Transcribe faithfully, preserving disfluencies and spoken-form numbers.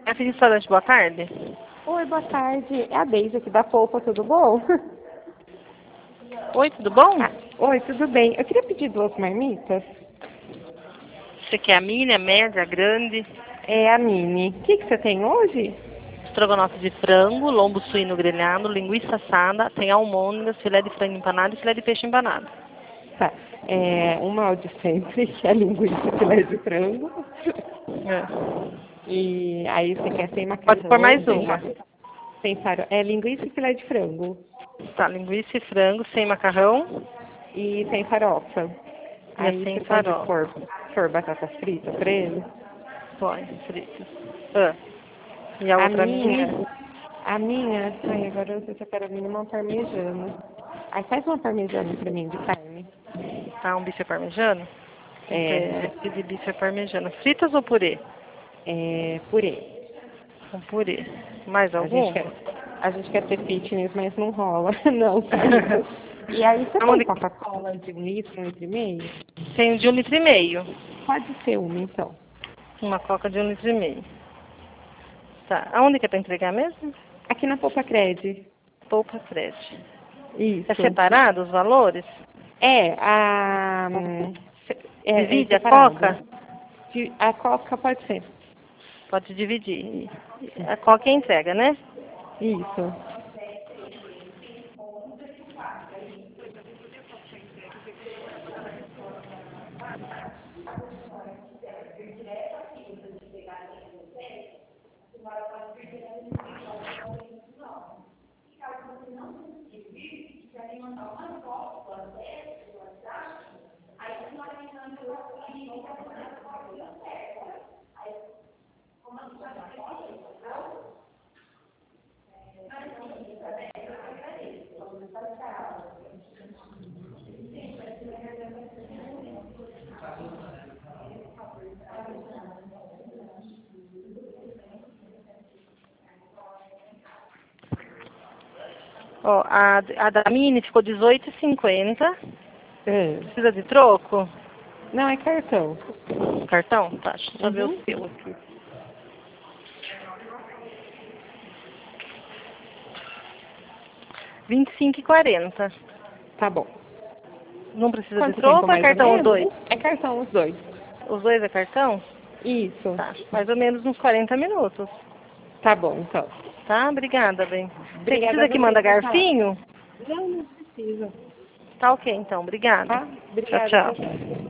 Esse restaurante, boa tarde. Oi, boa tarde. É a Deise aqui da Polpa, tudo bom? Oi, tudo bom? Ah, oi, tudo bem. Eu queria pedir duas marmitas. Você quer a mini, a média, a grande? É a Mini. O que, que você tem hoje? Estrogonofe de frango, lombo suíno grelhado, linguiça assada, tem almôndegas, filé de frango empanado e filé de peixe empanado. Tá. É um mal de sempre, que é a linguiça filé de frango. É. E aí você quer sem Pode pôr macarrão, mais sem, uma. sem farol. É linguiça e filé de frango. Tá, linguiça e frango sem macarrão E sem farofa. e a Aí sem você pode farofa. pôr, pôr batata frita pra ele. Põe, fritas. Ah. E a A outra mini? minha, a minha, ai, agora eu não sei se eu quero a minha uma parmesana. Aí faz uma parmesana pra mim de carne. Tá, um bife parmejano? É, É, de bife parmejano. Fritas ou purê? é purê. Com purê. Mais A gente alguma? quer, a gente quer ter fitness, mas não rola. Não, só isso. E aí você tem Aonde... Coca-Cola de um litro, um litro e meio? Tem de um litro e meio. Pode ser uma, então. Uma coca de um litro e meio. Tá. Aonde que é pra entregar mesmo? Aqui na Poupa Cred. Poupa Crédito. É Isso. separado os valores? É, a... hum, É, é Divide a separado. coca? De- A Coca pode ser. Pode dividir. A coca é entrega, né? Isso. Ó, a, a da Mini ficou dezoito e cinquenta. É. Precisa de troco? Não, é cartão. Cartão? Tá, deixa eu só ver o Uhum. seu aqui. vinte e cinco e quarenta. Tá bom. Não precisa de Quanto tempo troco ou é mais ou cartão os menos? dois? É cartão os dois. Os dois é cartão? Isso. Tá, mais ou menos uns quarenta minutos. Tá bom, então. Tá? Obrigada, bem. Você Obrigada a precisa que você, manda pode falar. garfinho? Não, não precisa. Tá ok, então. Obrigada. Tá? Tchau, Obrigada, tchau, tchau. tchau.